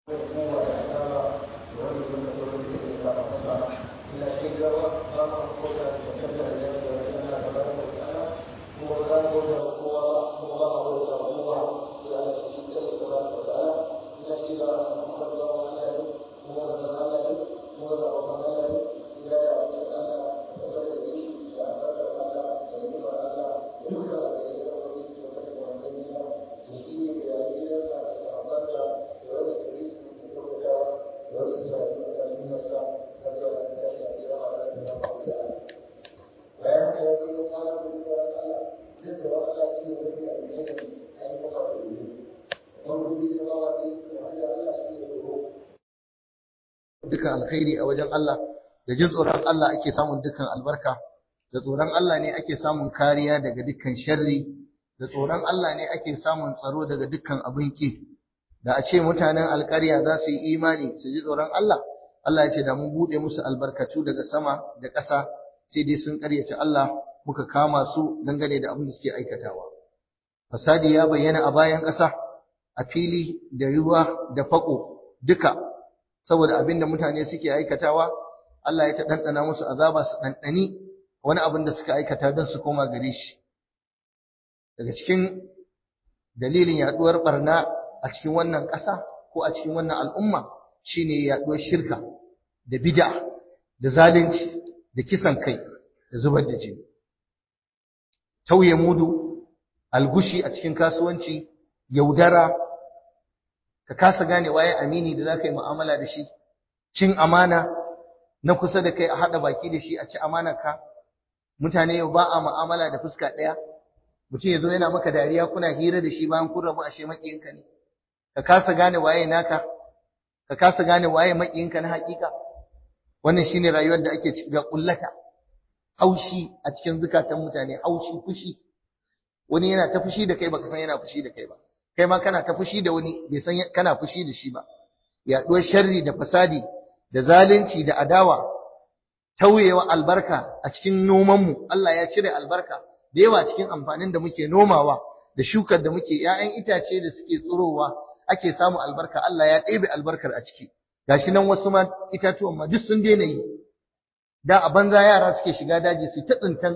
dukan alkhairi a wajen Allah, da jin tsoron Allah ake samun dukkan albarka, da tsoron Allah ne ake samun kariya daga dukkan sharri, da tsoron Allah ne ake samun tsaro daga dukkan abin ki. Da a ce mutanen alƙarya za su yi imani su ji tsoron Allah, Allah ya ce da mun buɗe musu albarkatu daga sama da ƙasa, sai dai sun ƙaryata Allah muka kama su dangane da abin da suke aikatawa. Fasadi ya bayyana a bayan ƙasa, a fili da ruwa da fako duka, saboda abin da mutane suke aikatawa, Allah ya ta ɗanɗana musu azaba su ɗanɗani wani abin da suka aikata don su koma gare shi. Daga cikin dalilin yaɗuwar ɓarna a cikin wannan ƙasa ko a cikin wannan al'umma shine yaɗuwar shirka da bid'a da zalunci da kisan kai da zubar da jini. Tauye mudu, algushi a cikin kasuwanci, yaudara, ka kasa gane waye amini da za ka yi mu'amala da shi, cin amana na kusa da kai a haɗa baki da shi a ci amanarka. Mutane yau ba a mu'amala da fuska ɗaya, mutum ya zo yana maka dariya kuna hira da shi bayan kun rabu ashe maƙiyinka ne. Ka kasa gane waye naka, ka kasa gane waye maƙiyinka na haƙiƙa. Wannan shine rayuwar da ake ga kullata, haushi a cikin zukatan mutane, haushi, fushi. Wani yana ta fushi da kai baka san yana fushi da kai ba. Kai ma kana ta fushi da wani bai san kana fushi da shi ba. Yaɗuwar sharri da fasadi da zalunci da adawa, tauyewa albarka a cikin nomanmu, Allah ya cire albarka da yawa cikin amfanin da muke nomawa da shukar da muke, 'ya'yan itace da suke tsirowa ake samu albarka, Allah ya ɗebe albarkar a ciki. Gashi nan wasu ma itatuwan ma duk sun daina yi. Da a banza yara suke shiga daji su ta tsintan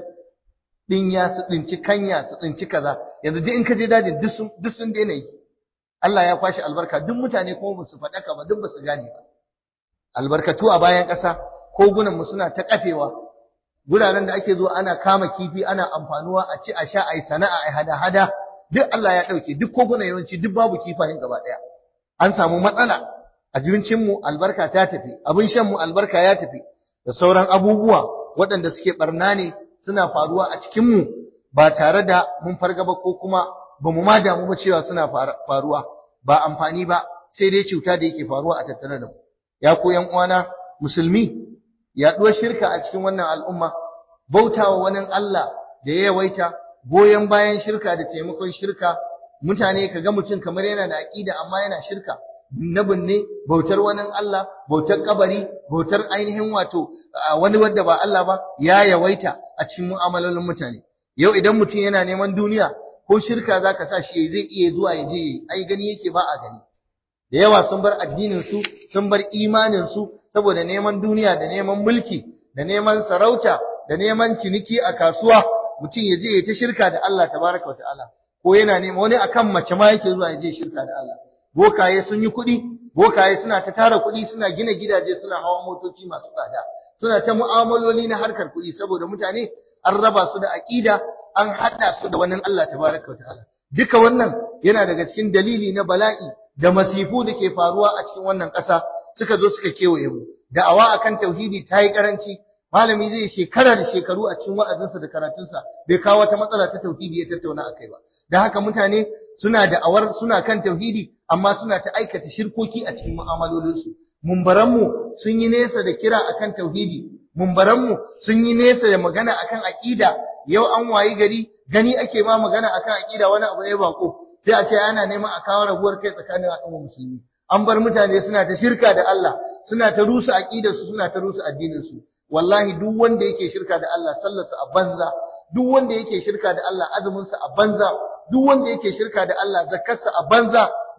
dinya, su tsinci kanya, su tsinci kaza. Yanzu duk in ka je dajin duk sun daina yi. Allah ya kwashi albarka, duk mutane kuma ba su faɗaka ba, duk ba su gane ba. Albarkatu a bayan ƙasa, kogunan mu suna ta kafewa. Guraren da ake zuwa ana kama kifi, ana amfanuwa a ci a sha a yi sana'a a yi hada-hada, duk Allah ya ɗauke, duk kogunan yawanci duk babu kifayen gaba ɗaya. An samu matsala, abincinmu albarka ta tafi, abin shanmu albarka ya tafi, da sauran abubuwa waɗanda suke ɓarna ne suna faruwa a cikinmu ba tare da mun farga ba ko kuma ba mu ma damu ba cewa suna faruwa, ba amfani ba, sai dai cuta da yake faruwa a tattare da mu. Ya ku ’yan uwana musulmi, yaɗuwar shirka a cikin wannan al'umma, bautawa wani Allah da ya yawaita, goyon bayan shirka da taimakon shirka, mutane ka ga mutum kamar yana da aƙida amma yana shirka, binne, bautar wani Allah, bautar kabari, bautar ainihin wato wani wanda ba Allah ba, ya yawaita a cikin mu'amalolin mutane. Yau idan mutum yana neman duniya ko shirka zaka sa shi zai iya zuwa ya je yayi, ai gani yake ba a gani. Da yawa sun bar addinin su, sun bar imanin su saboda neman duniya da neman mulki, da neman sarauta, da neman ciniki a kasuwa, mutum ya je ya ta shirka da Allah tabaraka wa ta'ala. Ko yana neman wani akan mace ma yake zuwa ya je shirka da Allah. Bokaye sun yi kuɗi, bokaye suna ta tara kuɗi, suna gina gidaje, suna hawa motoci masu tsada, suna ta mu'amaloli na harkar kuɗi saboda mutane an raba su da aƙida, an haɗa su da wani Allah tabaraka wa ta'ala. Duka wannan yana daga cikin dalili na bala'i da masifu da ke faruwa a cikin wannan ƙasa suka zo suka kewaye mu. Da'awa akan tauhidi ta yi ƙaranci, malami zai shekara da shekaru a cikin wa'azinsa da karatunsa bai kawo wata matsala ta tauhidi ya tattauna akai ba. Da haka mutane suna da'awar suna kan tauhidi amma suna ta aikata shirkoki a cikin mu'amalolinsu. Mumbaranmu sun yi nesa da kira akan tauhidi, mumbaranmu sun yi nesa da magana akan aqida. Yau an wayi gari gani ake ma magana akan aqida wani abu ne bako, sai a ce ana neman a kawo rabuwar kai tsakanin al'ummar musulmi. An bar mutane suna ta shirka da Allah, suna ta rusa aqidarsu, suna ta rusa addininsu. Wallahi duk wanda yake shirka da Allah sallarsa a banza, duk wanda yake shirka da Allah azuminsa a banza, duk wanda yake shirka da Allah zakarsa a banza,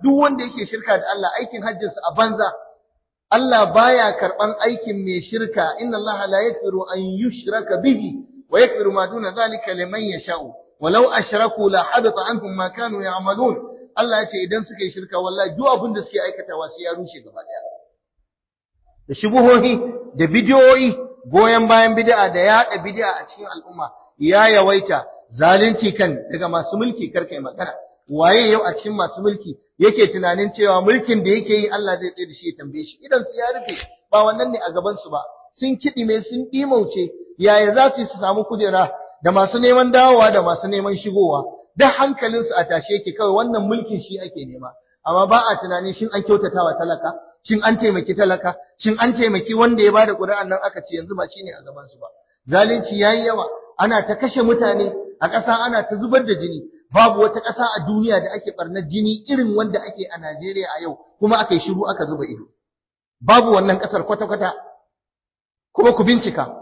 duk wanda yake shirka da Allah aikin hajjinsa a banza. Allah baya karban aikin mai shirka, inna Allah la yaghfiru an yushraka bihi wa yaghfiru ma duna zalika liman yasha'u walau ashraku la habita anhum ma kanu ya'malun. Allah ya ce idan suka yi shirka wallahi duk abin da suke aikatawa sai ya rushe gaba daya. Da shubuhohi da bidiyoyi, goyen bayan bid'a da yaɗa bid'a a cikin al'umma ya yawaita. Zalunci kan daga masu mulki karkai magana. Waye yau a cikin masu mulki yake tunanin cewa mulkin da yake yi Allah zai tsaye da shi ya tambaye shi? Idan su ya rufe, ba wannan ne a gaban su ba. Sun kidime, sun dimauce, yaya za su yi su samu kujera da masu neman dawowa da masu neman shigowa. Da hankalin su a tashe yake, kawai wannan mulkin shi ake nema. Amma ba a tunanin shin an kyautatawa talaka, shin an taimaki talaka, shin an taimaki wanda ya bada ƙuri'an nan aka ce yanzu ba shine a gaban su ba. Zalunci yayi yawa, ana ta kashe mutane a ƙasa, ana ta zubar da jini. Babu wata ƙasa a duniya da ake ɓarnar jini irin wanda ake a Najeriya a yau, kuma aka yi shiru aka zuba ido. Babu wannan ƙasar kwata-kwata, kuma ku bincika.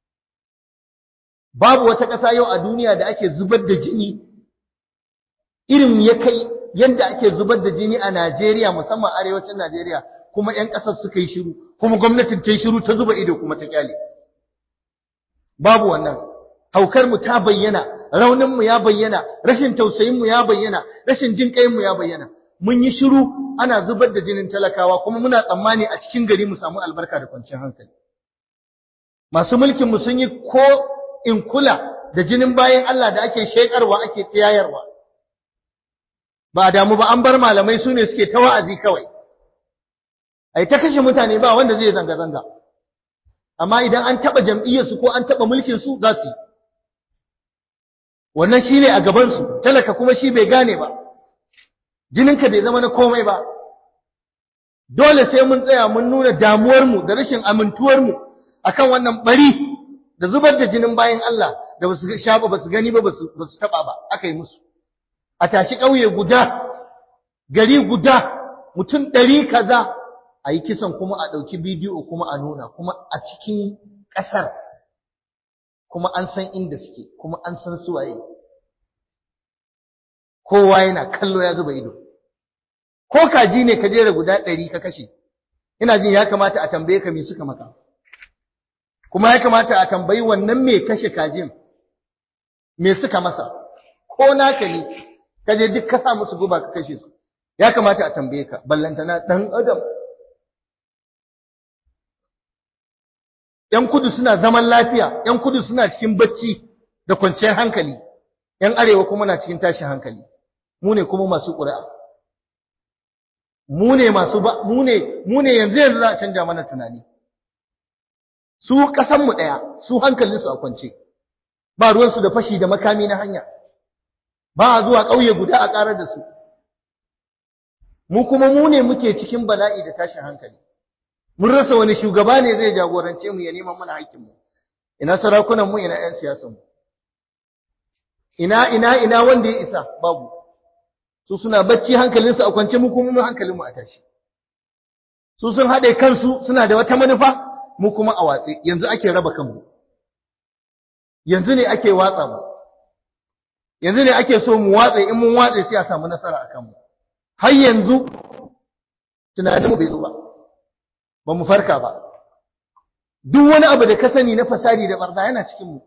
Babu wata ƙasa yau a duniya da ake zubar da jini irin ya kai yadda ake zubar da jini a Najeriya, musamman arewacin Najeriya, kuma 'yan ƙasar suka yi shiru, kuma gwamnatin ta yi shiru ta zuba ido kuma ta kyale. Babu wannan. Haukarmu ta bayyana, rauninmu ya bayyana, rashin tausayinmu ya bayyana, rashin jin ƙayinmu ya bayyana. Mun yi shiru ana zubar da jinin talakawa kuma muna tsammani a cikin gari mu samu albarka da kwanciyar hankali. Masu mulkinmu sun yi ko in kula da jinin bayan Allah da ake shekarwa ake tsiyayarwa. Ba a damu ba, an bar malamai su ne suke ta wa'azi kawai. Ai ta kashe mutane ba wanda zai zanga-zanga. Amma idan an taɓa jam'iyyarsu ko an taɓa mulkinsu za su yi. Wannan shi ne a gabansu, talaka kuma shi bai gane ba, jininka bai zama na komai ba. Dole sai mun tsaya mun nuna damuwarmu da rashin amintuwarmu akan wannan bari da zubar da jinin bayan Allah da basu sha ba, basu gani ba, basu taɓa ba, aka yi musu. A tashi ƙauye guda, gari guda, mutum 100 kaza, a yi kisan kuma a ɗauki bidiyo kuma a nuna, kuma a cikin ƙasar. Kuma an san inda suke, kuma an san suwaye. Kowa yana kallo ya zuba ido. Ko kaji ne ka jera guda 100 ka kashe, ina jin ya kamata a tambaye ka me suka maka. Kuma ya kamata a tambayi wannan me kashe kajin, me suka masa. Ko naka ne, ka je duk ka sa musu guba ka kashe su. Ya kamata a tambaye ka, ballantana ɗan adam. ‘Yan kudu suna zaman lafiya, ‘yan kudu suna cikin bacci da kwanciyar hankali, ‘yan arewa kuma na cikin tashin hankali, mu ne kuma masu ƙuri'a. Mu ne yanzu za a canja mana tunani. Su ƙasanmu ɗaya, su hankalinsu a kwance, ba ruwansu da fashi da makami na hanya, ba a zuwa ƙauye guda a ƙarar da su. Mu kuma mu ne muke cikin bala'i da tashin hankali. Mun rasa wani shugaba ne zai jagorance mu ya neman mana haƙƙinmu. Ina sarakunan mu, ina ƴan siyasan mu. Ina wanda ya isa, babu. Su suna bacci hankalinsu a kwance, mu kuma hankalinmu a tashi. Su sun haɗe kansu suna da wata manufa, mu kuma a watse. Yanzu ake raba kanmu. Yanzu ne ake watsa mu. Yanzu ne ake so mu watse, in mun watse sai a samu nasara a kanmu. Har yanzu tunaninmu bai zo ba. Ba mu farka ba. Duk wani abu da ka sani na fasadi da barna yana cikin mu.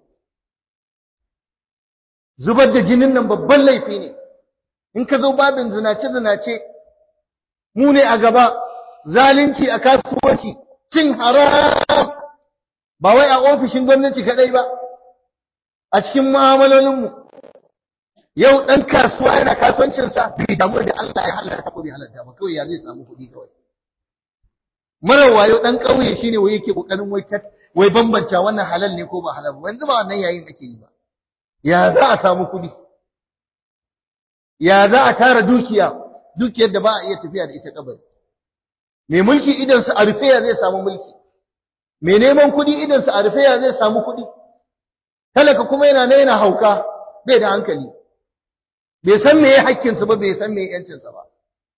Zubar da jinin nan babban laifi ne. In ka zo babin zinace mu ne a gaba. Zalunci a kasuwanci, cin haram, ba wai a ofishin gwamnati kadai ba, a cikin mu'amalolinmu. Yau ɗan kasuwa yana kasuwancinsa bai damu da Allah ya halarta ko bai halarta ba, kawai ya zai samu kuɗi kawai. Mara wayo ɗan ƙauye shine wai yake ƙoƙarin wai bambanta wannan halal ne ko ba halal ba. Yanzu ba wannan yayin ake yi ba. Ya za a samu kuɗi? Ya za a tara dukiyar da ba a iya tafiya da ita kabari? Mai mulki idansa a rufe ya zai samu mulki. Mai neman kuɗi idansa a rufe ya zai samu kuɗi. Talaka kuma yana hauka, bai da hankali. Bai san meye hakkinsa ba, bai san meye yancinsa ba.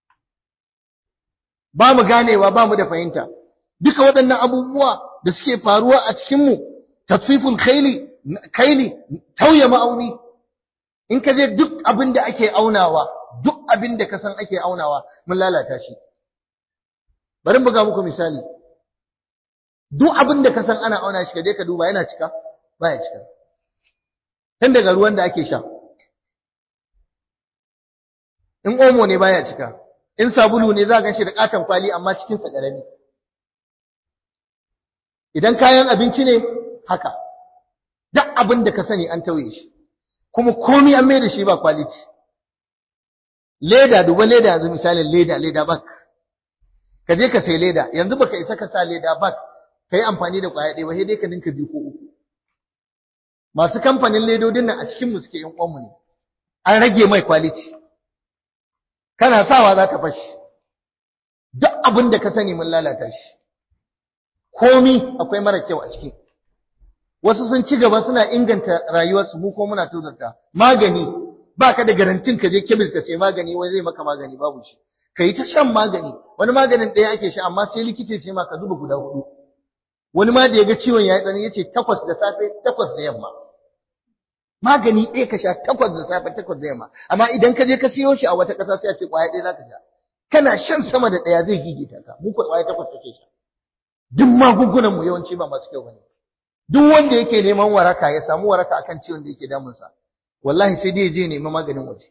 Ba mu ganewa, ba mu da fahimta. Duka waɗannan abubuwa da suke faruwa a cikinmu, tatfiful kaili, tauye ma'auni. In ka je duk abin da ake aunawa, duk abin da ka san ake aunawa mun lalata shi. Bari in buga muku misali. Duk abin da ka san ana auna shi ka je ka duba yana cika baya cika. Tun daga ruwan da ake sha, in omo ne baya cika, in sabulu ne za ka shi da katon kwali amma cikin sa ƙarami. Idan kayan abinci ne haka, duk abin da ka sani an tauye shi, kuma komai an mai da shi ba quality. Leda, duba leda yanzu misalin leda bag. Ka je ka sai leda, yanzu baka isa ka sa leda bag ka yi amfani da kwaya ɗaya ba, sai dai ka ninka 2 ko 3. Masu kamfanin ledodin nan a cikin mu suke yin kwanmu ne, an rage mai quality. Kana sawa za ta fashi. Duk abin da ka sani mun lalata shi. Komi akwai mara kyau a ciki. Wasu sun ci gaba suna inganta rayuwarsu, mu ko muna tozarta. Magani, baka da garantin ka je chemist ka sai magani wai zai maka magani, babu shi. Kai ta shan magani, wani maganin ɗaya ake sha amma sai likita ce ma ka zuba guda 4. Wani ma da ya ga ciwon ya yi tsanani yace 8 da safe 8 da yamma. Magani ɗaya ka sha 8 da safe 8 da yamma, amma idan ka je ka siyo shi a wata ƙasa sai a ce ƙwaya ɗaya zaka sha. Kana shan sama da ɗaya zai gigita ka, mu ko ƙwaya 8 kake sha. Duk magungunan mu yawanci ba masu kyau bane. Duk wanda yake neman waraka ya samu waraka akan ciwon da yake damun sa, wallahi sai dai ya je nemi maganin waje.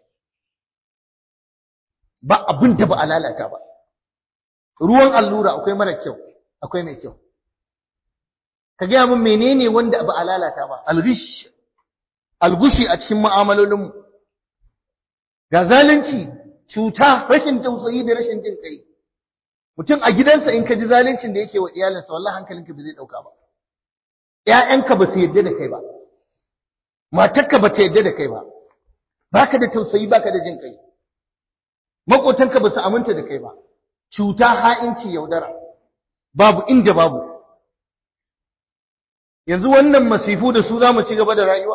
Ba abin da ba a lalata ba. Ruwan allura akwai mara kyau, akwai mai kyau. Ka gaya min menene wanda ba a lalata ba? Algushi a cikin mu'amalolinmu. Ga zalunci, cuta, rashin tausayi da rashin jin kai. Mutum a gidansa in ka ji zaluncin da yake wa iyalinsa, wallahi hankalinka bai zai dauka ba. ƴaƴanka ba su yadda da kai ba. Matarka ba ta yadda da kai ba. Baka da tausayi, baka da jin kai. Makotanka ba su aminta da kai ba. Cuta, ha'inci, yaudara. Babu inda babu. Yanzu wannan masifu da su zamu ci gaba da rayuwa.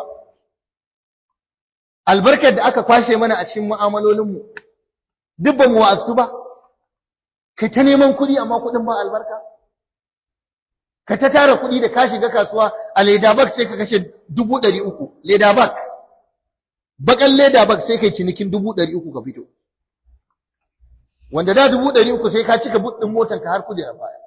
Albarkar da aka kwashe mana a cikin mu'amalolinmu, duk ba mu wa'azu ba. Kai ta neman kuɗi amma kuɗin ba albarka. Ka ta tara kuɗi da ka shiga kasuwa a leda bag sai ka kashe 300,000. Leda bag. Bakan leda bag sai kai cinikin 300,000 ka fito. Wanda da 300,000 sai ka cika buɗin motar ka har kujera baya.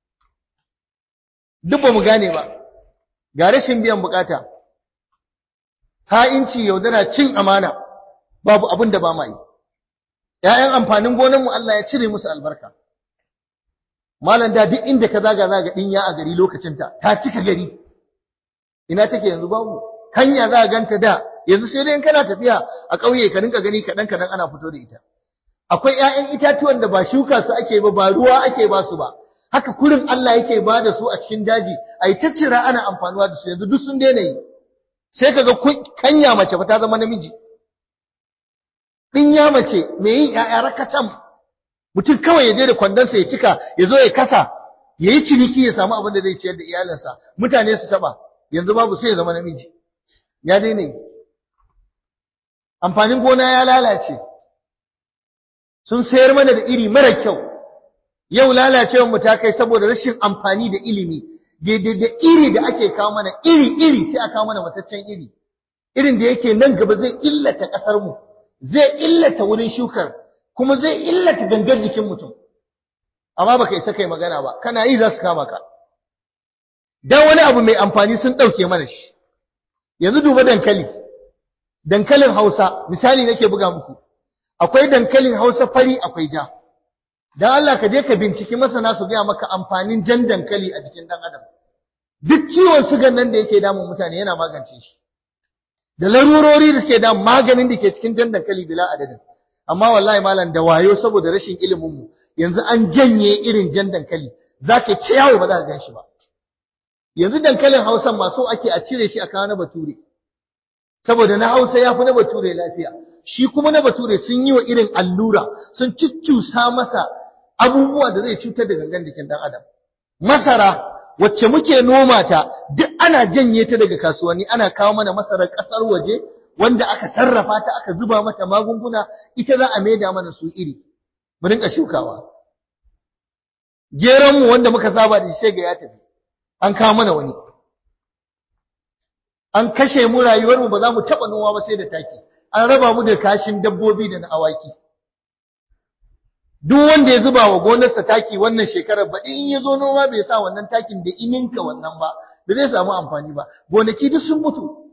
Duk ba mu gane ba. Ga rashin biyan bukata. Ha'inci, yaudara, cin amana. Babu abin da ba ma yi. ‘Ya'yan amfanin gonanmu Allah ya cire musu albarka. Malam da duk inda ka zaga ɗinya a gari lokacinta, ta cika gari. Ina take yanzu babu. Hanya za a ganta da, yanzu sai dai in kana tafiya a ƙauye ka rinka gani kaɗan ana fito da ita. Akwai ‘ya'yan itatuwan da ba shuka su ake ba ruwa ake ba su ba. Haka kurin Allah yake ba da su a cikin daji, a yi ta cira ana amfanuwa da su, yanzu duk sun daina yi. Sai ka ga kanya mace fa ta zama namiji. Ɗinya mace mai yin ‘ya'ya rakatan, mutum kawai ya je da kwandonsa ya cika, ya zo ya kasa, ya yi ciniki ya samu abin da zai ciyar da iyalinsa, mutane su taɓa, yanzu babu sai ya zama namiji. Ya daina yi. Amfanin gona ya lalace, sun sayar mana da iri mara kyau, yau lalacewar mu ta kai saboda rashin amfani da ilimi, daidai da iri da ake kawo mana iri sai a kawo mana mataccen iri, irin da yake nan gaba zai illata ƙasar mu. Zai illata wurin shukar, kuma zai illata gangar jikin mutum. Amma baka isa kai magana ba, kana yi za su kama ka. Dan wani abu mai amfani sun ɗauke mana shi. Yanzu duba dankali. Dankalin Hausa, misali nake buga muku. Akwai dankalin Hausa fari, akwai ja. Dan Allah ka je ka binciki masana su gaya maka amfanin jan dankali a jikin dan adam. Duk ciwon sugan nan da yake damun mutane yana magance shi. Da larurori da suke da maganin da ke cikin jan dankali bila adadin. Amma wallahi malam da wayo saboda rashin ilimin mu yanzu an janye irin jan dankali, zaka ce yawo ba za ka gan shi ba. Yanzu dankalin Hausa ma so ake a cire shi a kawo na Bature. Saboda na Hausa ya fi na Bature lafiya. Shi kuma na Bature sun yi wa irin allura, sun cuccusa masa abubuwa da zai cutar da gangan jikin dan adam. Masara wacce muke noma ta duk ana janye ta daga kasuwanni, ana kawo mana masarar ƙasar waje wanda aka sarrafa ta, aka zuba mata magunguna, ita za a maida mana su iri mu rinka shukawa. Geron mu wanda muka saba da shi ga ya tafi, an kawo mana wani. An kashe mu, rayuwar mu ba za mu taba noma ba sai da taki. an raba mu da kashin dabbobi da na awaki. Duk wanda ya zuba wa gonarsa taki wannan shekarar baɗi in ya zo noma bai sa wannan takin da ininka wannan ba zai samu amfani ba. Gonaki duk sun mutu.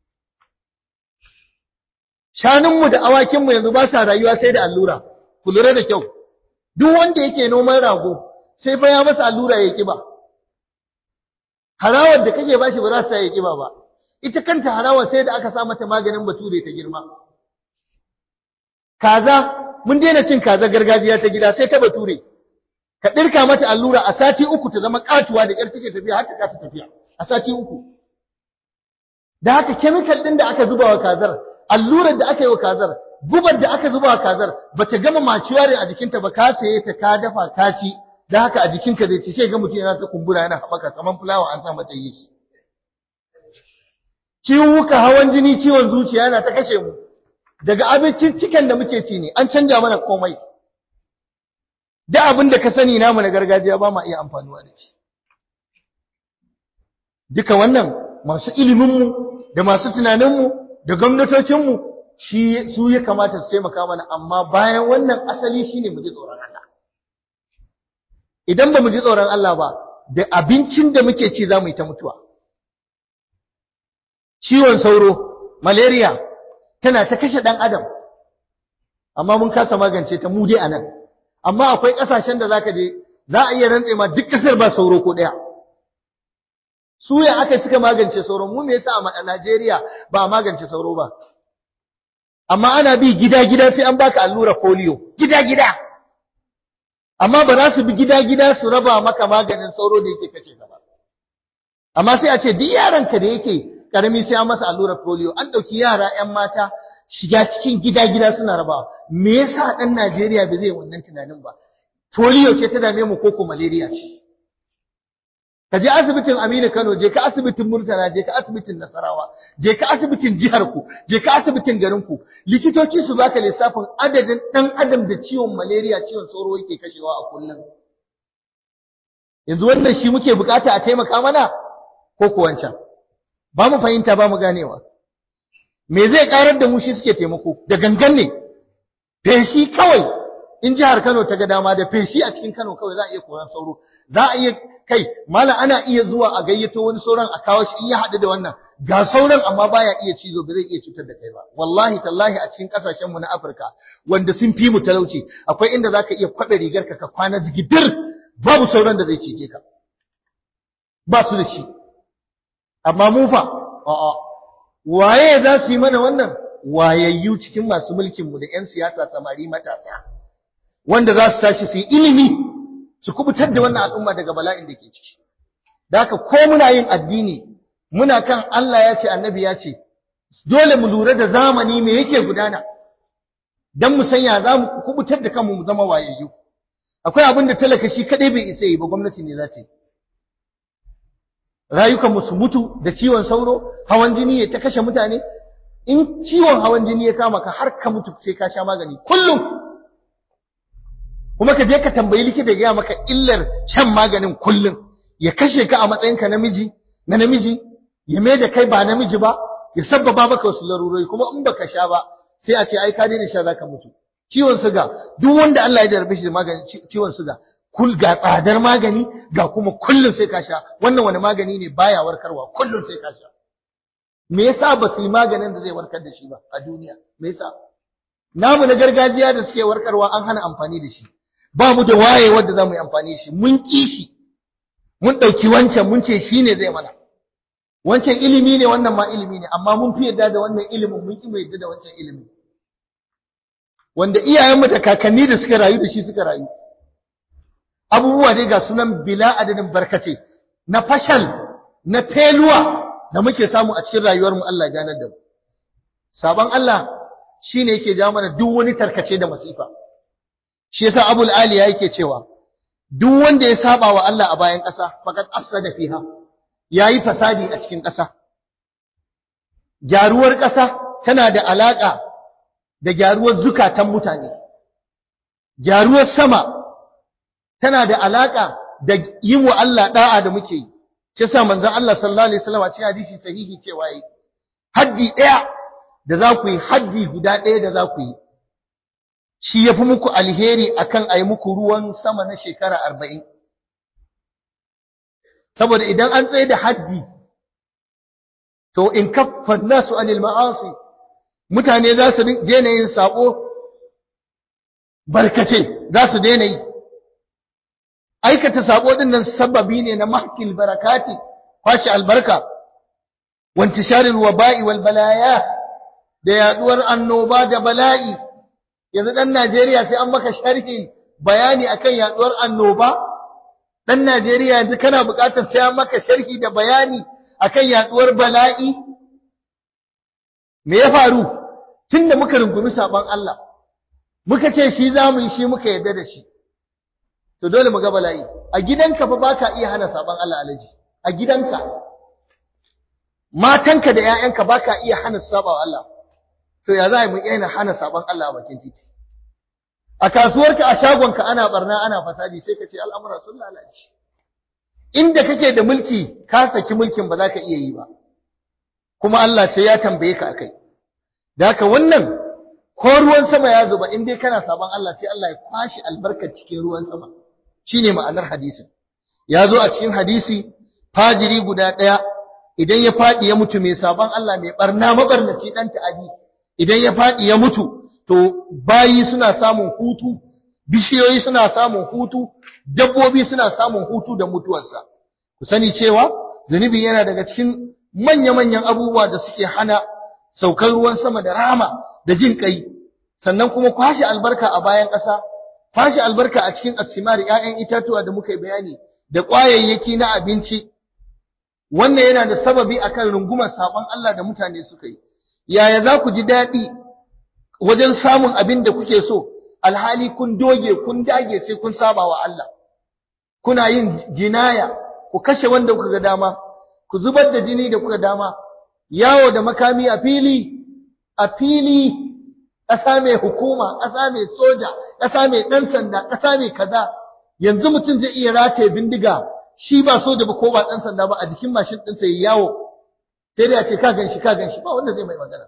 Shanunmu da awakinmu yanzu ba sa rayuwa sai da allura. Ku lura da kyau. Duk wanda yake noman rago sai fa ya masa allura ya kiba. Harawar da kake bashi ba za ta ya kiba ba. Ita kanta harawar sai da aka sa mata maganin bature ta girma. Kaza mun daina cin kaza gargajiya ta gida sai ta bature. Ka dirka mata allura a sati 3 ta zama katuwa da ƙyar take tafiya har ta kasa tafiya a sati 3. Da haka chemical din da aka zuba wa kazar, allurar da aka yi wa kazar, gubar da aka zuba wa kazar bata gama maciwarin a jikinta ba, ka saye ta ka dafa ka ci, da haka a jikinka zai ci sai ga mutum yana ta kumbura yana haɓaka kaman fulawa an sa mata yeast. Ciwuka, hawan jini, ciwon zuciya yana ta kashe mu. Daga abincin cikin da muke ci ne, an canja mana komai. Da abin da ka sani namu na gargajiya ba ma iya amfanuwa da shi. Duka wannan masu iliminmu da masu tunaninmu da gwamnatocinmu su ya kamata su taimaka mana, amma bayan wannan asali shine mu ji tsoron Allah. Idan ba mu ji tsoron Allah ba, da abincin da muke ci za mu yi ta mutuwa. Ciwon sauro, malaria, tana ta kashe ɗan adam, amma mun kasa magance ta mu dai a nan. Amma akwai ƙasashen da zaka je, za a iya rantse ma duk ƙasar ba sauro ko ɗaya. Su ya aka suka magance sauro, mu me yasa a Najeriya ba a magance sauro ba? Amma ana bi gida-gida sai an baka allura polio, gida-gida. Amma ba za su bi gida-gida su raba maka maganin sauro da yake kace ka ba. Amma sai a ce duk yaranka da yake karami sai an masa allurar polio, an ɗauki yara 'yan mata shiga cikin gida-gida suna rabawa. Me yasa ɗan Najeriya bai zai wannan tunanin ba? Polio ce ta dame mu koko malaria ce? Ka je asibitin Aminu Kano, je ka asibitin Murtala, je ka asibitin Nasarawa, je ka asibitin jihar ku, je ka asibitin garin ku. Likitoci su baka lissafin adadin ɗan adam da ciwon malaria, ciwon sauro yake kashewa a kullum. Yanzu wannan shi muke bukata a taimaka mana ko ko wancan? Ba mu fahimta, ba mu ganewa. Me zai karar da mu shi suke taimako? Da gangan ne. Feshi kawai. In jihar Kano ta ga dama da feshi a cikin Kano kawai za a iya koran sauro. Za a iya kai mala ana iya zuwa a gayyato wani sauran a kawo shi in ya haɗu da wannan. Ga sauran amma baya iya cizo, ba zai iya cutar da kai ba. Wallahi tallahi a cikin kasashen mu na Afirka wanda sun fi mu talauci, akwai inda zaka iya kwaɓe rigar ka kwana zigidir babu sauran da zai cije ka. Ba su da shi. Amma mu fa a'a. Waye za su yi mana wannan? Wayayyu cikin masu mulkin mu da 'yan siyasa samari matasa. Wanda za su tashi su yi ilimi su kubutar da wannan al'umma daga bala'in da ke ciki. Da haka ko muna yin addini, muna kan Allah ya ce, annabi ya ce, dole mu lura da zamani me yake gudana, don mu sanya za mu kubutar da kanmu mu zama wayayyu. Akwai abin da talaka shi kaɗai bai isa yi ba, gwamnati ne za ta yi. Rayukanmu su mutu da ciwon sauro, hawan jini ya ta kashe mutane. In ciwon hawan jini ya kama ka har ka mutu sai ka sha magani kullum. Kuma ka je ka tambayi likita ya gaya maka illar shan maganin kullum, ya kashe ka a matsayinka namiji, ya mai da kai ba namiji ba, ya sabbaba maka wasu larurori, kuma in baka sha ba sai a ce ai ka daina sha zaka mutu. Ciwon suga, duk wanda Allah ya jarabe shi da maganin ciwon suga, ga tsadar magani ga kuma kullum sai ka sha. Wannan wani magani ne baya warkarwa, kullum sai ka sha. Me yasa ba su yi maganin da zai warkar da shi ba a duniya? Me yasa? Namu na gargajiya da suke warkarwa an hana amfani da shi. Ba mu da waye wanda za mu yi amfani da shi, mun ki shi. Mun ɗauki wancan mun ce shi ne zai mana. Wancan ilimi ne, wannan ma ilimi ne, amma mun fi yadda da wannan ilimin, mun ki mu yadda da wancan ilimin. Wanda iyayenmu da kakanni da suka rayu da shi suka rayu. Abubuwa dai ga sunan bila adadin barkace, na fashal, na feluwa da muke samu a cikin rayuwarmu, Allah ganar da mu. Sabon Allah shine yake ja mana duk wani tarkace da masifa. Shi yasa Abul Aliya yake cewa duk wanda ya saba wa Allah a bayan ƙasa faqad afsada fiha, yayi fasadi a cikin ƙasa. Gyaruwar ƙasa tana da alaka da gyaruwar zukatan mutane. Gyaruwar sama tana da alaka da yin wa Allah da'a da muke yi. Shi yasa manzon Allah sallallahu alaihi wasallam a cikin hadisi sahihi cewa yi haddi daya da za ku yi, haddi guda ɗaya da za ku yi, shi ya fi muku alheri akan a yi muku ruwan sama na shekara 40. Saboda idan an tsaye da haddi, to in kaffa nasu anil ma'asi, mutane za su daina yin saƙo barkace, za su daina yi. Aikata saƙo ɗin nan sababi ne na mahkil barakati, kwashe albarka, wantisharil waba'i wal balaya, da yaduwar annoba da bala'i. Yanzu ɗan Najeriya sai an maka sharhin bayani akan yaduwar annoba. Ɗan Najeriya yanzu kana buƙatar sai an maka sharhi da bayani akan yaduwar bala'i. Me ya faru? Tunda muka rungumi saban Allah, muka ce shi za mu yi, shi muka yarda da shi, to dole mu ga bala'i. A gidanka fa baka iya hana saban Allah alaji. A gidanka, matanka da ƴaƴanka baka iya hana sabawa Allah. To ya za mu iya hana saban Allah a bakin titi? A kasuwarka, a shagonka ana barna, ana fasadi, sai ka ce al'amura sun lalace. Inda kake da mulki, ka saki mulkin ba za ka iya yi ba, kuma Allah sai ya tambaye ka akai. Da haka wannan, ko ruwan sama ya zuba, in dai kana saban Allah, sai Allah ya kwashi albarkar cikin ruwan sama. Shine ma'anar hadisin. Ya zo a cikin hadisi, fajiri guda ɗaya idan ya faɗi ya mutu, mai saban Allah, mai barna, mabarnaci, ɗan ta'adi, idan ya faɗi ya mutu, to bayi suna samun hutu, bishiyoyi suna samun hutu, dabbobi suna samun hutu da mutuwarsa. Ku sani cewa zunubi yana daga cikin manya-manyan abubuwa da suke hana saukar ruwan sama da rahama da jin kai, sannan kuma kwashe albarka a bayan ƙasa, kwashe albarka a cikin asimar, ƴaƴan itatuwa da muka yi bayani, da ƙwayayyaki na abinci. Wannan yana da sababi akan rungumar saban Allah da mutane suka yi. Yaya za ku ji daɗi wajen samun abin da kuke so, alhali kun doge, kun dage sai kun saba wa Allah. Kuna yin jinaya, ku kashe wanda kuka ga dama, ku zubar da jini da kuka dama, yawo da makami a fili, ƙasa mai hukuma, ƙasa mai soja, ƙasa mai ɗan sanda, ƙasa mai kaza. Yanzu mutum zai iya rataye bindiga, shi ba soja ba ko ba ɗan sanda ba, a jikin mashin ɗinsa ya yawo, sai dai a ce ka ganshi, ba wanda zai mai magana.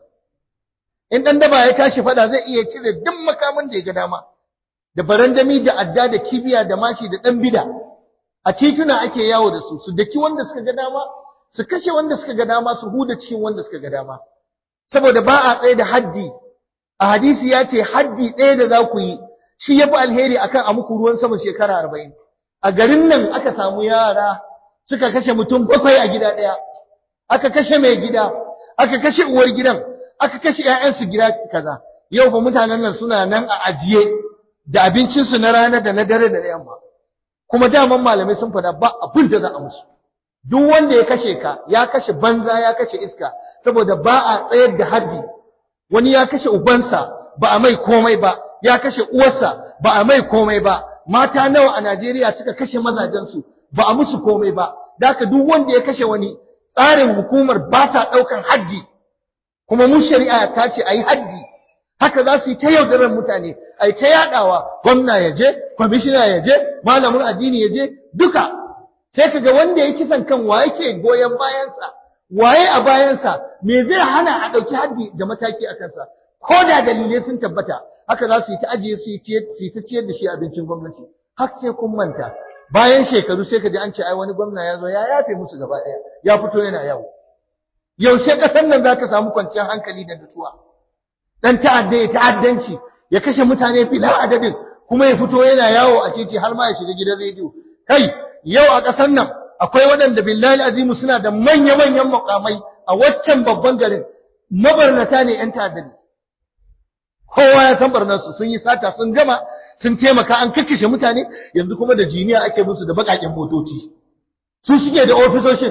In ɗan daba ya tashi faɗa, zai iya cire duk makaman da ya ga dama, da barandami, da adda, da kibiya, da mashi, da ɗan bida. A tituna ake yawo da su daki wanda suka ga dama, su kashe wanda suka ga dama, su huda cikin wanda suka ga dama. Saboda ba a tsaye da haddi. A hadisi ya ce haddi ɗaya da za ku yi, shi ya fi alheri akan a muku ruwan sama shekara 40. A garin nan aka samu yara suka kashe mutum 7 a gida ɗaya. Aka kashe mai gida, aka kashe uwar gidan, aka kashe ƴaƴansu gida kaza. Yau fa mutanen nan suna nan a ajiye da abincinsu na rana da na dare da na yamma. Kuma daman malamai sun fada ba abin da za a musu. Duk wanda ya kashe ka, ya kashe banza, ya kashe iska, saboda ba a tsayar da haddi. Wani ya kashe ubansa, ba a mai komai ba, ya kashe uwarsa, ba a mai komai ba. Mata nawa a Najeriya suka kashe mazajensu, ba a musu komai ba. Da haka duk wanda ya kashe wani, tsarin hukumar ba sa ɗaukan haddi. Kuma mu shari'a ta ce a yi haddi. Haka za su yi ta yaudarar mutane, a yi ta yaɗawa, gwamna ya je, kwamishina ya je, malamin addini ya je, duka. Sai kaga wanda ya kisan kan wa yake goyon bayansa, waye a bayansa, me zai hana a ɗauki haddi da mataki a kansa, ko da dalilai sun tabbata. Haka za su yi ta ajiye su yi ta ciyar da shi abincin gwamnati, har sai kun manta. Bayan shekaru sai ka ji an ce ai wani gwamna ya zo ya yafe musu gaba ɗaya, ya fito yana yawo. Yaushe ƙasar nan za ta samu kwanciyar hankali da nutsuwa? Dan ta'adda ya ta'addanci, ya kashe mutane fila adadin, kuma ya fito yana yawo a titi har ma ya shiga gidan rediyo. Kai, yau a ƙasar nan akwai waɗanda billahi azimu suna da manya-manyan mukamai a waccan babban garin, mabarnata ne ƴan ta'adda ne. Kowa ya san barnarsu, sun yi sata, sun gama, sun taimaka, an kakkashe mutane, yanzu kuma da jiniya ake musu da baƙaƙen motoci. Su suke da ofisoshin.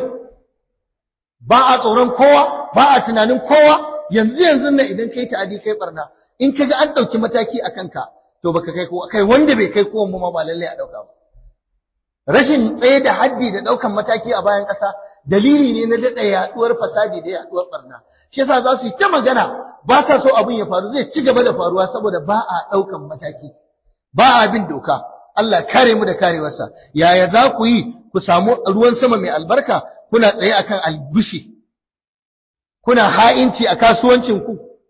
Ba a tsoron kowa, ba a tunanin kowa. Yanzu nan idan kai ta'adi kai barna, in kaga an dauki mataki akan ka, to baka kai kowa, kai wanda bai kai kowa ma ba lalle a dauka ba. Rashin tsaye da haddi da daukan mataki a bayan kasa dalili ne na dada yaduwar fasadi da yaduwar barna. Shi yasa za su yi ta magana, ba sa so abin ya faru, zai ci gaba da faruwa saboda ba a daukan mataki, ba a bin doka. Allah kare mu da karewarsa. Yaya za ku yi ku samu ruwan sama mai albarka kuna tsaye akan albushi? Kuna ha'inci a kasuwancinku,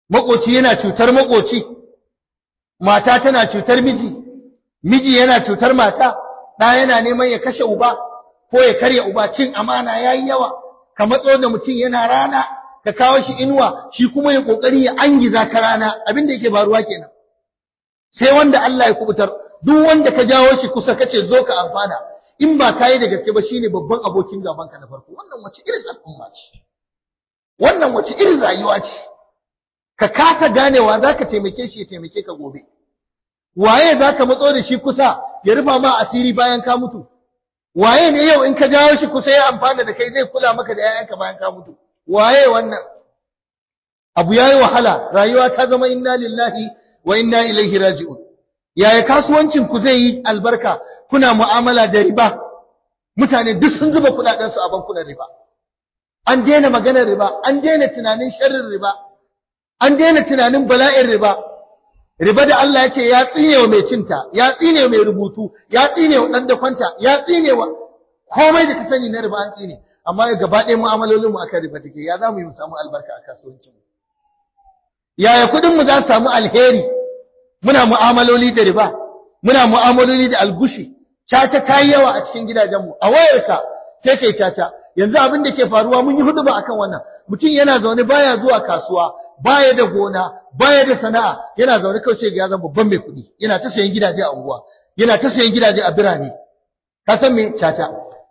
makoci yana cutar makoci, mata tana cutar miji, miji yana cutar mata, ɗa yana neman ya kashe uba ko ya karya uba, cin amana yayi yawa, ka matso da mutum yana rana ka kawo shi inuwa, shi kuma ya kokari ya angiza ka rana, abin da yake faruwa kenan. Sai wanda Allah ya kubutar, duk wanda ka jawo shi kusa kace zo ka amfana, in ba kai da gaske ba shine babban abokin gaban ka na farko. Wannan wace irin al'umma ce? Wannan wace irin rayuwa ce? Ka kasa ganewa zaka taimake shi ya taimake ka gobe. Waye zaka matso da shi kusa ya rufa ma asiri bayan ka mutu? Waye ne yau in ka jawo shi kusa ya amfana da kai zai kula maka da 'ya'yanka bayan ka mutu? Waye wannan? Abu yayi wahala, rayuwa ta zama inna lillahi wa inna ilaihi raji'un. Yaya kasuwancin ku zai yi albarka kuna mu'amala da riba? Mutane duk sun zuba kudaden su a bankunan riba. An daina maganar riba, an daina tunanin sharrin riba, an daina tunanin bala'in riba. Riba da Allah ya ce ya tsine wa mai cinta, ya tsine wa mai rubutu, ya tsine wa dan dakwanta, ya tsine wa komai da ka sani na riba an tsine. Amma gaba ɗaya mu'amalolin mu akan riba take, ya zamu yi mu samu albarka a kasuwancin mu? Yaya kudin mu za su samu alheri? Muna mu'amaloli da riba, muna mu'amaloli da algushi, caca ta yi yawa a cikin gidajenmu, a wayarka sai kai caca. Yanzu abin da ke faruwa mun yi huduba akan wannan. Mutum yana zaune baya zuwa kasuwa, baya da gona, baya da sana'a, yana zaune kawai sai ga ya zama babban mai kuɗi. Yana ta sayan gidaje a unguwa, yana ta sayan gidaje a birane. Ka san me caca?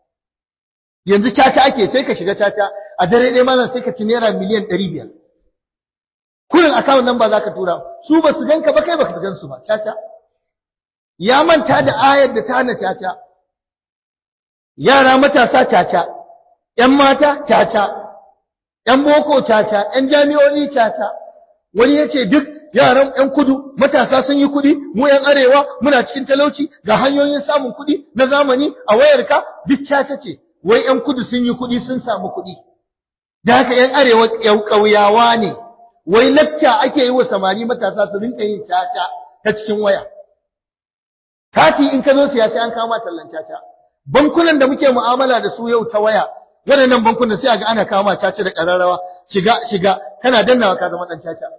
Yanzu caca ake, sai ka shiga caca a dare ɗaya malam sai ka ci naira miliyan 500. Kurin account number zaka tura, su ba su ganka ba kai baka su gansu ba, caca. Ya manta da ayar da ta hana caca. Yara matasa caca, ƴan mata caca, ƴan boko caca, ƴan jami'o'i caca. Wani yace duk yaran ƴan kudu matasa sun yi kuɗi, mu ƴan arewa muna cikin talauci, ga hanyoyin samun kuɗi na zamani a wayarka, duk caca ce. Wai ƴan kudu sun yi kuɗi sun samu kuɗi. Da haka ƴan arewa ƙauyawa ne. Wai lacca ake yi wa samari matasa su rinka yin caca ta cikin waya. Kati in ka zo siya sai an kama tallan caca. Bankunan da muke mu'amala da su yau ta waya, waɗannan bankunan sai aga ana kama caca da ƙararrawa, shiga, kana dannawa ka zama ɗan caca.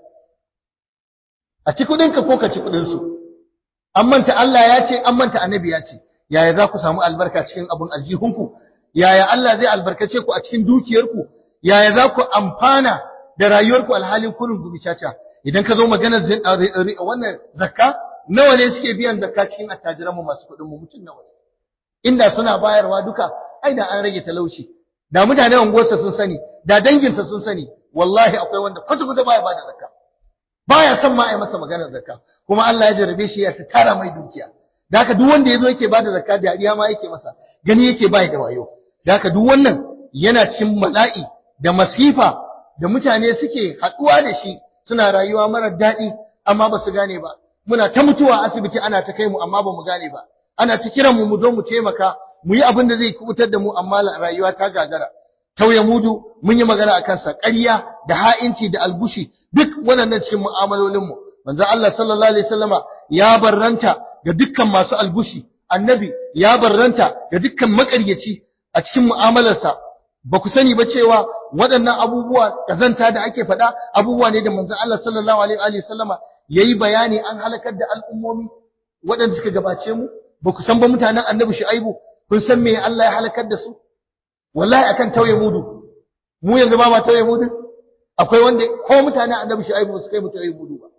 A ci kuɗinka ko ka ci kuɗinsu. An manta Allah ya ce, an manta Annabi ya ce, yaya za ku samu albarka cikin abin aljihunku? Yaya Allah zai albarkace ku a cikin dukiyarku? Yaya za ku amfana da rayuwarku alhalin kurin gumi caca? Idan ka zo maganar wannan zakka, nawa ne suke biyan zakka cikin attajiranmu masu kuɗin mu? Mutum nawa ne? Inda suna bayarwa duka, ai da an rage talauci. Da mutane unguwarsa sun sani, da danginsa sun sani, wallahi akwai wanda kwata-kwata baya bada zakka. Baya son ma a yi masa maganar zakka, kuma Allah ya jarabe shi ya tara mai dukiya. Da haka duk wanda ya zo yake bada zakka dariya ma yake masa, gani yake bai da wayo. Da haka duk wannan yana cikin mala'i da masifa da mutane suke haɗuwa da shi, suna rayuwa marar daɗi amma ba su gane ba. Muna ta mutuwa asibiti ana ta kai mu amma ba mu gane ba. Ana ta kiran mu zo mu taimaka, mu yi abin da zai kubutar da mu amma rayuwa ta gagara. Tauye mudu mun yi magana akan sa, ƙarya da ha'inci da algushi duk waɗannan cikin mu'amalolin mu. Manzon Allah sallallahu alaihi wasallama ya barranta ga dukkan masu algushi, annabi ya barranta ga dukkan maƙaryaci a cikin mu'amalarsa. Ba ku sani ba cewa waɗannan abubuwa kazanta da ake faɗa abubuwa ne da manzon Allah sallallahu alaihi wasallama yayi bayani an halakar da al'ummomi waɗanda suka gabace mu. Ba ku san ba mutanen annabi Shu'aibu, kun san me Allah ya halakar da su? Wallahi akan tauye mudu. Mu yanzu ba ma tauye mudu? Akwai wanda ko mutanen annabi Shu'aibu ba su kai mu tauye mudu ba.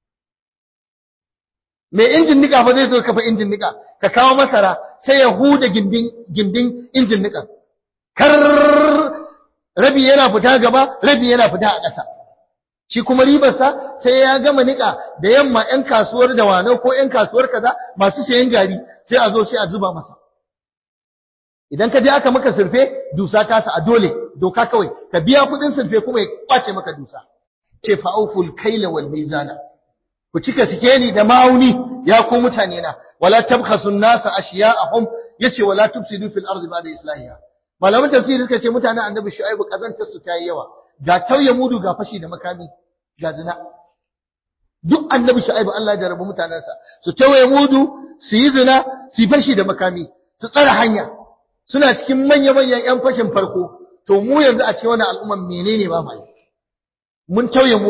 Me injin nika fa zai zo kafa injin nika, ka kawo masara sai ya huda gindin injin nika. Kar rabi yana fita gaba, rabi yana fita a ƙasa. Shi kuma ribarsa sai ya gama nika da yamma ƴan kasuwar Dawanau ko ƴan kasuwar kaza masu sayan gari sai a zo sai a zuba masa. Idan ka je aka maka surfe, dusa ta sa a dole, doka kawai, ka biya kuɗin surfe kuma ya kwace maka dusa. Ce fa'uful kaila wal mizana. Ku cika sikeli da ma'auni ya ku mutane na, wala tabkhasun nasa ashiya'ahum, yace wala tufsidu fil ardi ba'da islahiha. Malaman tafsiri suka ce mutanen annabi Shu'aibu kazantar su ta yi yawa. Ga tauye mudu ga fashi da makami ga zina. Duk annabi Shu'aibu Allah ya jarabu mutanansa su tauye mudu, su yi zina, su yi fashi da makami, su tsara hanya. Suna cikin manya-manyan ƴan fashin farko. To mu yanzu a cikin wannan al'umman menene ba mai? Mun tauye mudun,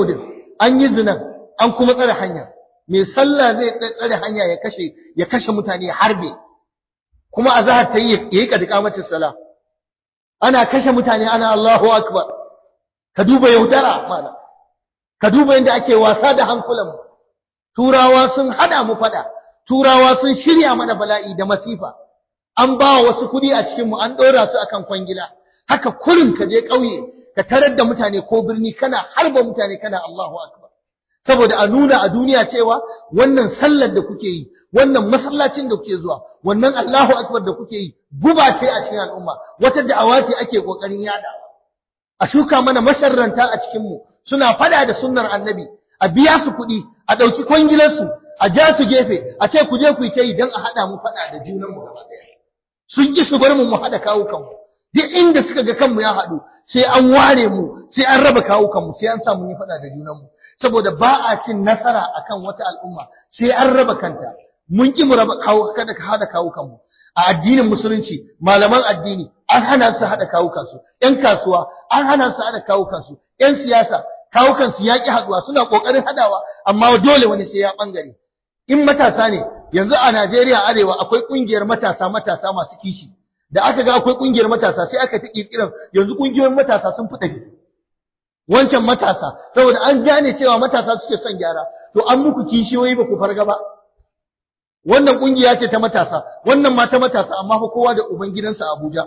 an yi zinan an kuma tsare hanya, mai sallah zai tsare hanya ya kashe mutane ya harbe, kuma azhar ta yi kadika mace sala, ana kashe mutane ana Allahu akbar. Ka duba yaudara mana, ka duba yadda ake wasa da hankulanmu. Turawa sun hada mu fada, turawa sun shirya mana bala'i da masifa. An ba wasu kudi a cikin mu an dora su akan kwangila. Haka kurin ka je kauye ka tarar da mutane ko birni kana harba mutane kana Allahu akbar. Saboda a nuna a duniya cewa wannan sallar da kuke yi, wannan masallacin da kuke zuwa, wannan Allahu akbar da kuke yi guba ce a cikin al'umma, wata da'awa ce ake kokarin yada. A shuka mana masharranta a cikin mu suna fada da sunnar annabi, a biya su kuɗi, a ɗauki kwangilarsu, a ja su gefe, a ce ku je ku yi ta yi don a haɗa mu fada da junanmu gaba ɗaya. Sun ƙi su bar mu haɗa kawo kanmu. Duk inda suka ga kanmu ya haɗu, sai an ware mu, sai an raba kawo kanmu, sai an sa mu yi fada da junanmu. Saboda ba a cin nasara akan wata al'umma, sai an raba kanta. Mun ƙi mu raba kada ka haɗa kawo kanmu. A addinin musulunci, malaman addini an hana su haɗa kawo kansu, ‘yan kasuwa an hana su haɗa kawo kansu, ‘yan siyasa kawo kansu ya ƙi haɗuwa, suna ƙoƙarin haɗawa, amma dole wani sai ya ɓangare. In matasa ne, yanzu a Najeriya Arewa akwai ƙungiyar matasa masu kishi. Da aka ga akwai ƙungiyar matasa sai aka ta ƙirƙiran yanzu ƙungiyoyin matasa sun fi ɗari. Wancan matasa, saboda an gane cewa matasa suke son gyara, to an muku kishiyoyi ba ku farga ba. Wannan ƙungiya ce ta matasa, wannan ma ta matasa, amma fa kowa da uban gidansa a Abuja.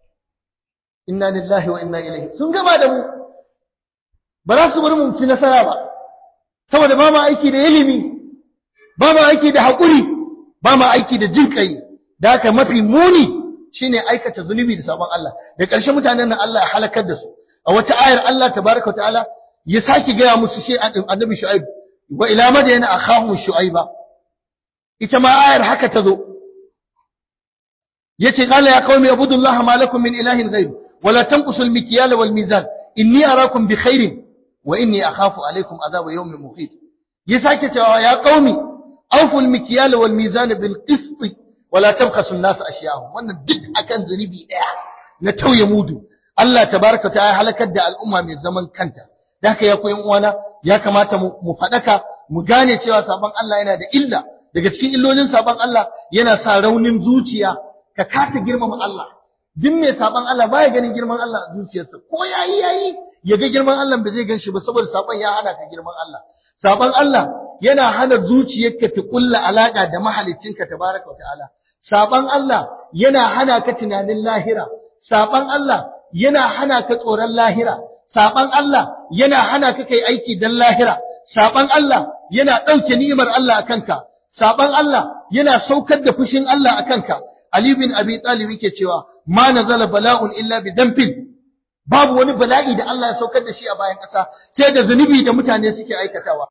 Inna lillahi wa inna ilaihi. Sun gama da mu. Ba za su bar mu ci nasara ba. Saboda ba mu aiki da ilimi, ba mu aiki da haƙuri, ba mu aiki da jin kai. Da haka mafi muni shine aikata zunubi da sabon Allah. Da ƙarshe mutanen nan Allah ya halakar da su. A wata ayar Allah tabaraka ta'ala ya saki gaya musu shi annabi Shu'aib, wa ila madyana akhahum Shu'aiba. Ita ma ayar haka ta zo. Yace qala ya qaumi ibudullaha ma lakum min ilahin ghayr wa la tanqusul al-mikyala wal mizan inni arakum bi khairin wa inni akhafu alaykum adhab yawmin muhit. Ya sake cewa ya qaumi awfu al-mikyala wal mizan bil qist wa la tabkhasu an-nas ashya'ahum. Wannan duk akan zunubi daya na tauye mudu. Allah tabaraka ta halakar da al'umma mai zaman kanta. Da haka ya koyan uwana ya kamata mu fadaka mu gane cewa sabon Allah yana da illa. Daga cikin illolin sabon Allah yana sa raunin zuciya, ka kasa girmama Allah. Duk mai sabon Allah baya ganin girman Allah a zuciyarsa, ko yayi ya ga girman Allah ba zai gan shi ba saboda sabon ya hana ka girman Allah. Sabon Allah yana hana zuciyarka ta kulla alaka da mahaliccinka tabaraka ta'ala. Sabon Allah yana hana ka tunanin lahira. Sabon Allah yana hana ka tsoron lahira. Sabon Allah yana hana ka kai aiki dan lahira. Sabon Allah yana ɗauke ni'imar Allah a kanka. Saban Allah yana saukar da fushin Allah a kanka. Ali bin Abi Talib yake cewa ma nazala bala'un illa bi dhanbin. Babu wani bala'i da Allah ya saukar da shi a bayan ƙasa sai da zunubi da mutane suke aikatawa.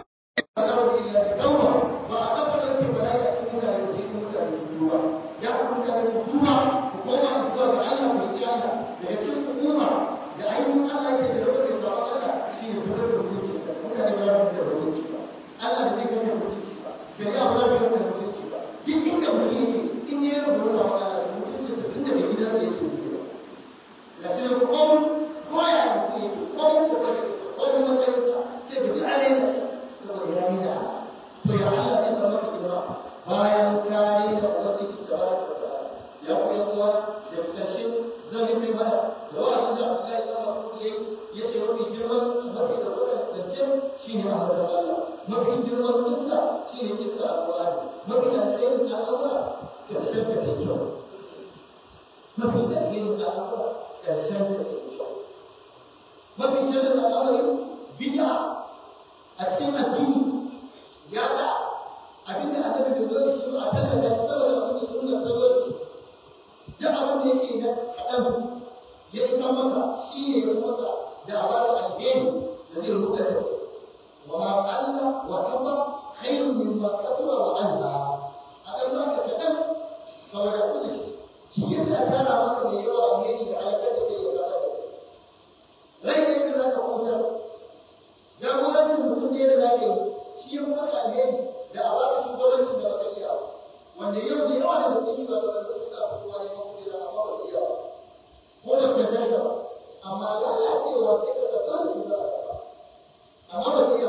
shari'a ba za ta yi wata mutunci ba duk inda mutum yake in ya yi rubuta wa Allah mutunci sa tun daga gidansa yake rubuta da sai da ko ya mutum yake ko ko ba shi ko ko matsayinsa sai da duk alai da saboda ya yi da to ya Allah zai bar maka jira bayan kare da ubangiji tabaraka wa ta'ala ya ku yan uwa da karshe zan yi mana da wa'azin da Allah ya tsama yace mafi girman mafi da wannan zance shine ambaton Allah mafi girman kissa shine kissa al-Qur'ani mafi alkhairin al'amura karshen ta take kyau mafi alkhairin al'amura karshen ta take kyau mafi sharrin al'amari bid'a a cikin addini ya da abinda annabi bai zo da shi ba a tallata shi saboda abin da sunna ta zo da shi duk abin da yake da kaɗan ya isa maka shi ne ya maka da abar alheri da zai rubuta da wa ma qalla wa kafa khairun mimma kasura wa alla akan zaka kadan saboda kuma shi yadda kana maka da yawa alheri da alaka da kai ya fada rai ne da zaka kusa jagorancin mutum ne da zaka yi shi ya maka alheri da abar shugabancin da baka iya wanda yau da yawa da mutum shi ba da suka kowa ne ko da amma ba su iya ko da ta ba amma lalacewa sai ka tabbata da amma ba su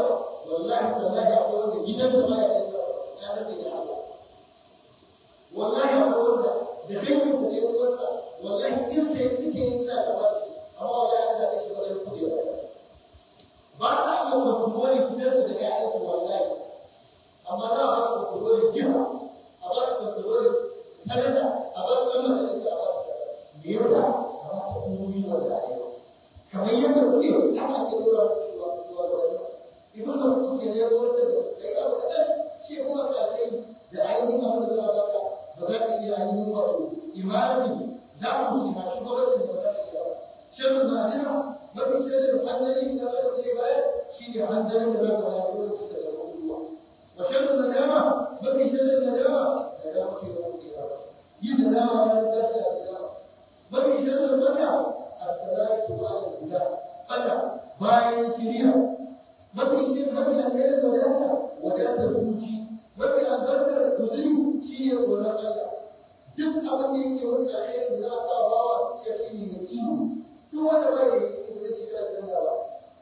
ainihin wato imarati za mu shi masu gwamnati da wata iya shirin ma'adina mafi shirin hanzari da wata zai bayar shi ne hanzarin da za ka bayar lokacin da zama ruwa wa shirin nadama mafi shirin nadama da dama ce da kuke ba yi da dama ya da tashi da dama mafi shirin bata a tsarari ko ba da guda bata bayan shirya mafi shirin mafi alherin wadatar zuci mafi albarkar kuzuri shi ne tsoron Allah duk abin da yake wani alherin da za a sa bawa ya shi ne ya tsino duk wanda ba ya yi da shi da aljanna ba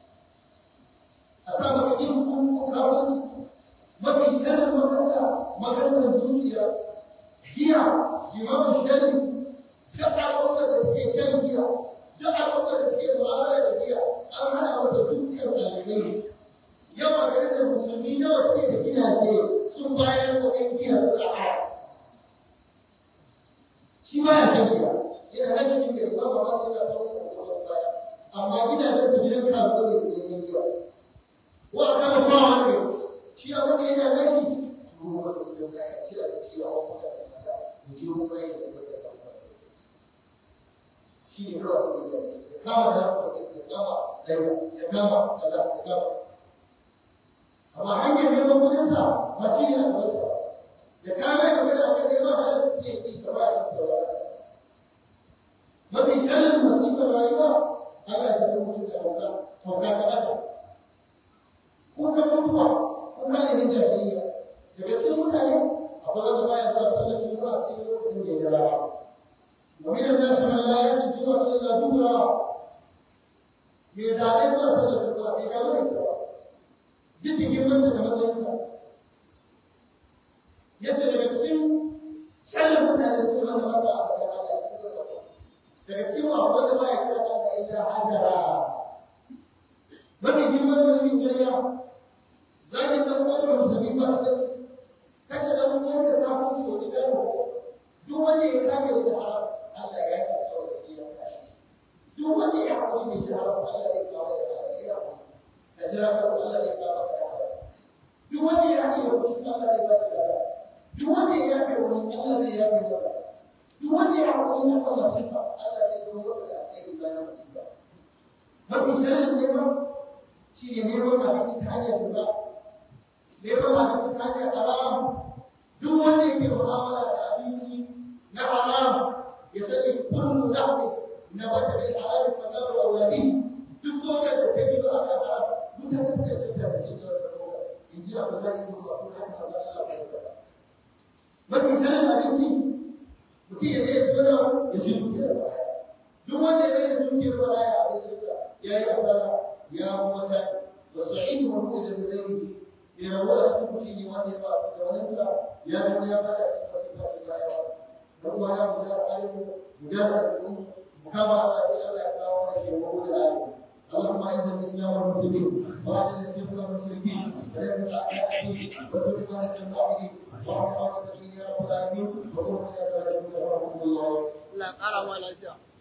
a sa maka jin kun kawo mafi shirin makantar zuciya giya jimamin shari duk al'ummar da suke shan giya duk al'ummar da suke mu'amala da giya an hana mata dukkan alheri yau a garin da musulmi nawa suke da gidaje sun bayar kuɗin giya suka haya shi ba ya shan giya yana nan cikin gari ba ma ba yana kawo kuɗin baya amma gidajen su gidan kawo da ke yin giya ko a kama ba wani ne shi abin da yana gashi turo masa gidan kaya ci a ci a wani mutane mata mu ji mun bayan da ya kama shi ne kawai da ya kama da ya kama kaza ya kama amma hanyar neman kudinsa ba shi ne a gabansa da kame magana a kan neman halar sai ya ƙi gaba da gaba mafi shanin masifar rayuwa Allah ya tafi mutum da hauka ta ɓata kukan mutuwa kuka ne na jahiliya daga cikin mutane akwai wanda baya zuwa sallar juma'a sai lokacin da ya ga rana ومن الناس من لا يأتي الجمعة إلا ظهرا إذا أتى صلى الجمعة في كامل duk da girmanta da matsayinka yadda daga cikin kallon mutane su wanda ba sa a daga Allah daga cikin wa wanda ba ya kira kansa illa hajara mafi girman zunubin ƙarya zagin dan uwan musulmi ba su dace kashe dan uwan da kafin su wani gano duk wanda ya kage daga haram Allah ya yi kawai da shi ya kashi duk wanda ya haƙuri da haram Allah zai kawo da haram ya haƙuri ka jira ka Allah zai kawo duk wanda ya haɗe wa mutum Allah zai ba shi gaba duk wanda ya yafe wani Allah zai yafe masa duk wanda ya haƙuri na kan masifa Allah zai zo masa da alheri bayan masifa mafi shirin neman shi ne neman abinci ta hanyar riba neman abinci ta hanyar haram duk wanda yake mu'amala da abinci na haram ya sani kullu lahmi na bata bil halal fa naru awlabi duk wanda da take ba akan haram mutane da take da cikin in ji abu da yi mutu a kuma haka Allah ya faɗa mafi sanin abinci mutum ya zai tsona ya shi dukiyar baya duk wanda ya zai dukiyar baya a abincinsa ya yi asara ya wata wa sa'idu wa mu'min da zai yi ya rabu a cikin kushi ne wanda ya ba da wani sa ya nuna ya bada cikin fasifar Isra'ila da kuma ya guda da al'ummu mu kama Allah sai Allah ya kawo mana shi wa da alimu اللهم اعز الاسلام والمسلمين واذل الشرك والمشركين ودمر اعداء وسلم على المعبدين وارحم الدين يا رب العالمين وقوم الى صلاتكم ورحمه الله.